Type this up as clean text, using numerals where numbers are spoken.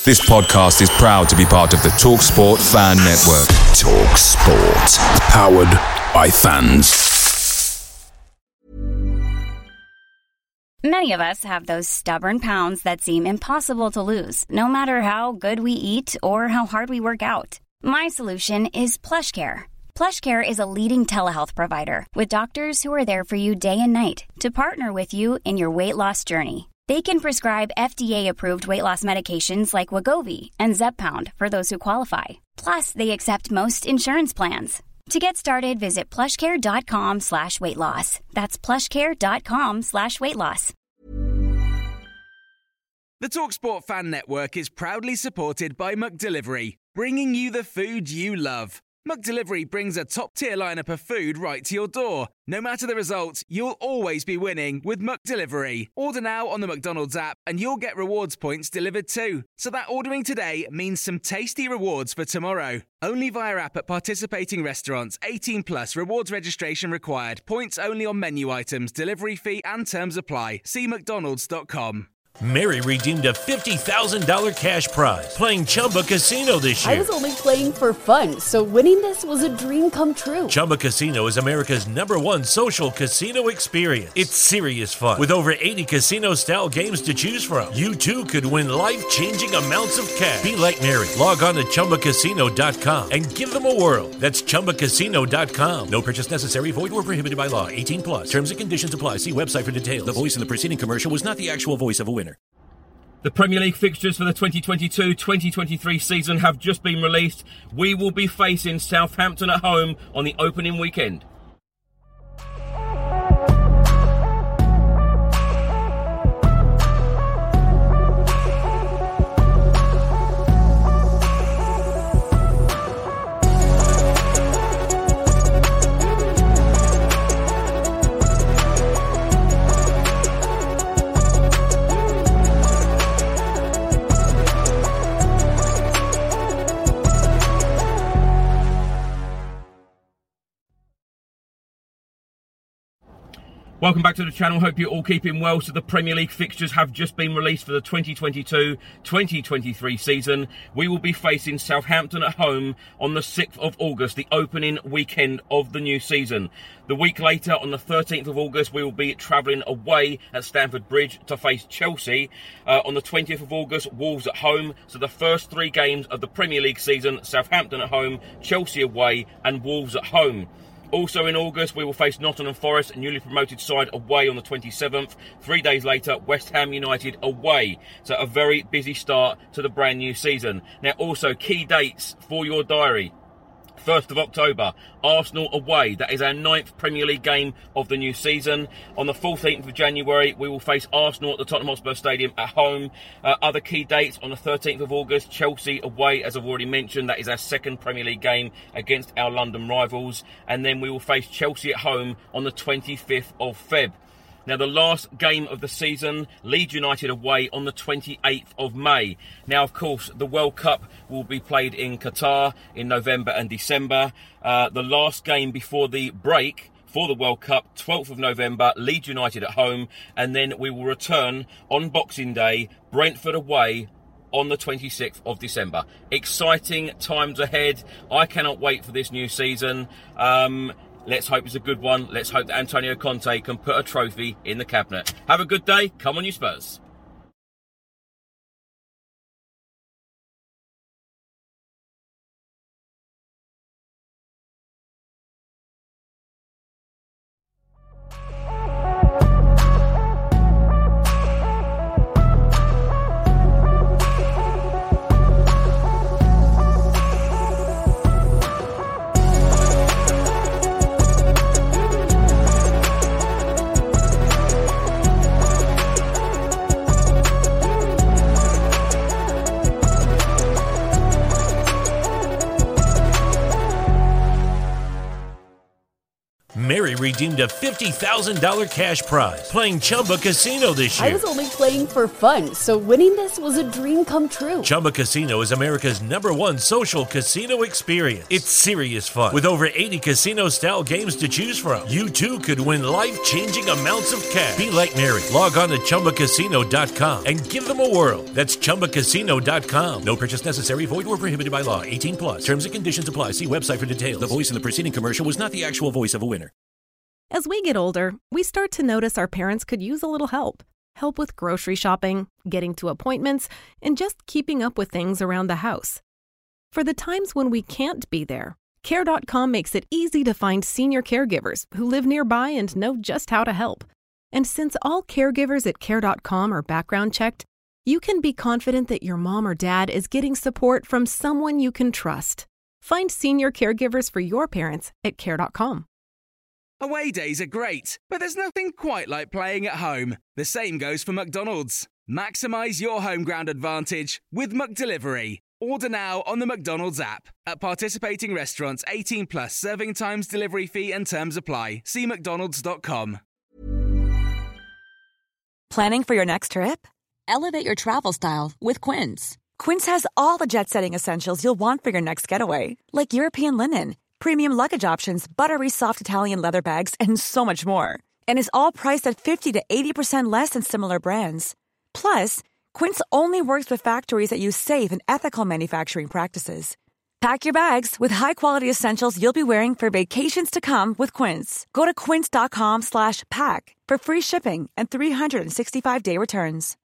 This podcast is proud to be part of the TalkSport Fan Network. TalkSport. Powered by fans. Many of us have those stubborn pounds that seem impossible to lose, no matter how good we eat or how hard we work out. My solution is PlushCare. PlushCare is a leading telehealth provider with doctors who are there for you day and night to partner with you in your weight loss journey. They can prescribe FDA-approved weight loss medications like Wegovy and Zepbound for those who qualify. Plus, they accept most insurance plans. To get started, visit plushcare.com/weight loss. That's plushcare.com/weight loss. The TalkSport Fan Network is proudly supported by McDelivery, bringing you the food you love. McDelivery brings a top-tier lineup of food right to your door. No matter the result, you'll always be winning with McDelivery. Order now on the McDonald's app and you'll get rewards points delivered too. So that ordering today means some tasty rewards for tomorrow. Only via app at participating restaurants. 18 plus. Rewards registration required. Points only on menu items. Delivery fee and terms apply. See mcdonalds.com. Mary redeemed a $50,000 cash prize playing Chumba Casino this year. I was only playing for fun, so winning this was a dream come true. Chumba Casino is America's #1 social casino experience. It's serious fun. With over 80 casino-style games to choose from, you too could win life-changing amounts of cash. Be like Mary. Log on to ChumbaCasino.com and give them a whirl. That's ChumbaCasino.com. No purchase necessary. Void or prohibited by law. 18 plus. Terms and conditions apply. See website for details. The voice in the preceding commercial was not the actual voice of a winner. The Premier League fixtures for the 2022-2023 season have just been released. We will be facing Southampton at home on the opening weekend. Welcome back to the channel. Hope you're all keeping well. So the Premier League fixtures have just been released for the 2022-2023 season. We will be facing Southampton at home on the 6th of August, the opening weekend of the new season. The week later, on the 13th of August, we will be travelling away at Stamford Bridge to face Chelsea. On the 20th of August, Wolves at home. So the first 3 games of the Premier League season, Southampton at home, Chelsea away and Wolves at home. Also in August, we will face Nottingham Forest, newly promoted side, away on the 27th. 3 days later, West Ham United away. So a very busy start to the brand new season. Now also, key dates for your diary. 1st of October, Arsenal away. That is our 9th Premier League game of the new season. On the 14th of January, we will face Arsenal at the Tottenham Hotspur Stadium at home. Other key dates on the 13th of August, Chelsea away, as I've already mentioned. That is our 2nd Premier League game against our London rivals. And then we will face Chelsea at home on the 25th of Feb. Now, the last game of the season, Leeds United away on the 28th of May. Now, of course, the World Cup will be played in Qatar in November and December. The last game before the break for the World Cup, 12th of November, Leeds United at home. And then we will return on Boxing Day, Brentford away on the 26th of December. Exciting times ahead. I cannot wait for this new season. Let's hope it's a good one. Let's hope that Antonio Conte can put a trophy in the cabinet. Have a good day. Come on, you Spurs. redeemed a $50,000 cash prize playing Chumba Casino this year. I was only playing for fun, so winning this was a dream come true. Chumba Casino is America's #1 social casino experience. It's serious fun. With over 80 casino-style games to choose from, you too could win life-changing amounts of cash. Be like Mary. Log on to ChumbaCasino.com and give them a whirl. That's ChumbaCasino.com. No purchase necessary. Void where prohibited by law. 18 plus. Terms and conditions apply. See website for details. The voice in the preceding commercial was not the actual voice of a winner. As we get older, we start to notice our parents could use a little help. Help with grocery shopping, getting to appointments, and just keeping up with things around the house. For the times when we can't be there, Care.com makes it easy to find senior caregivers who live nearby and know just how to help. And since all caregivers at Care.com are background checked, you can be confident that your mom or dad is getting support from someone you can trust. Find senior caregivers for your parents at Care.com. Away days are great, but there's nothing quite like playing at home. The same goes for McDonald's. Maximize your home ground advantage with McDelivery. Order now on the McDonald's app. At participating restaurants, 18 plus serving times, delivery fee and terms apply. See mcdonalds.com. Planning for your next trip? Elevate your travel style with Quince. Quince has all the jet-setting essentials you'll want for your next getaway, like European linen, premium luggage options, buttery soft Italian leather bags, and so much more. And is all priced at 50 to 80% less than similar brands. Plus, Quince only works with factories that use safe and ethical manufacturing practices. Pack your bags with high-quality essentials you'll be wearing for vacations to come with Quince. Go to quince.com/pack for free shipping and 365-day returns.